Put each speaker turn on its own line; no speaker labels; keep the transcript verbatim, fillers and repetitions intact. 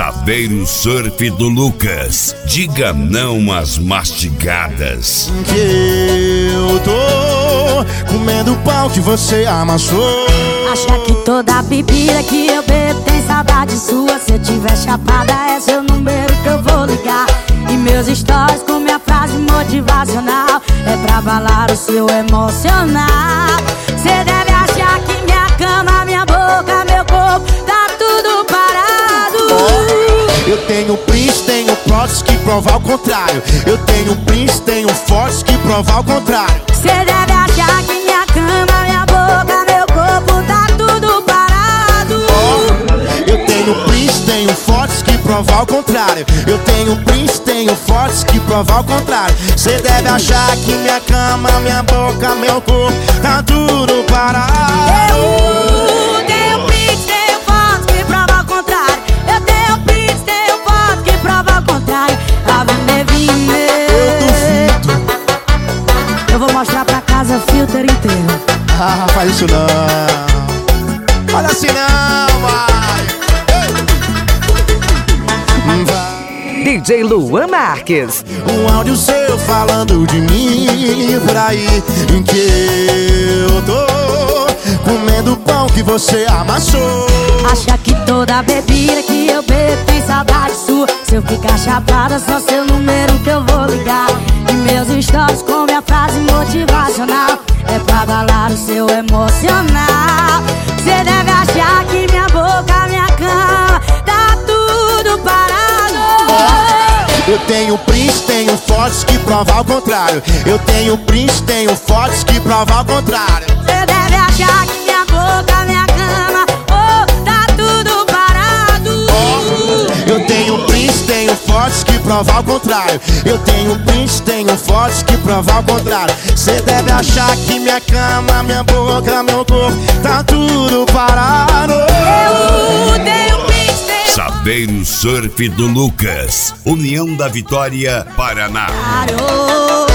Saber o surf do Lucas. Diga não às mastigadas.
Que eu tô comendo o pau que você amassou.
Acha que toda bebida que eu bebo tem saudade sua. Se eu tiver chapada é seu número que eu vou ligar. E meus stories com minha frase motivacional é pra abalar o seu emocional. Cê deve achar que minha cama, minha boca, meu corpo tá tudo parado.
Eu tenho prints, tenho plots que provar o contrário. Eu tenho prints, tenho fotos que provar o contrário.
Cê deve achar que minha cama, minha boca, meu corpo tá tudo parado.
Oh, eu tenho prints, tenho fotos que provar o contrário. Eu tenho prints, tenho fotos que provar o contrário. Cê deve achar que minha cama, minha boca, meu corpo tá tudo parado.
Eu tenho prints, tenho fotos que provar o contrário. Eu tenho prints, tenho fotos que provar o contrário. A Vinevine,
Eu duvido.
eu vou mostrar pra casa filter inteiro.
Ah, faz isso não. Olha assim não, vai. Vai.
D J Luan Marques.
Um áudio seu falando de mim por aí, em que eu tô comendo o pão que você amassou.
Acha que toda bebida que eu bebo tem saudade sua. Se eu ficar chapada, só seu número que eu vou ligar. E meus stories com minha frase motivacional é pra abalar o seu emocional. Cê deve achar que minha boca, minha cama tá tudo parado.
Eu tenho prints, tenho fotos que provar o contrário. Eu tenho prints, tenho fotos que provar o contrário.
Cê deve achar que minha boca, minha cama, oh, tá tudo parado.
Oh, eu tenho prints, tenho fotos que provar o contrário. Eu tenho prints, tenho fotos que provar o contrário. Cê deve achar que minha cama, minha boca, meu corpo tá tudo parado.
Eu tenho prints, tenho
Saber o surf do Lucas. União da Vitória, Paraná.
parou.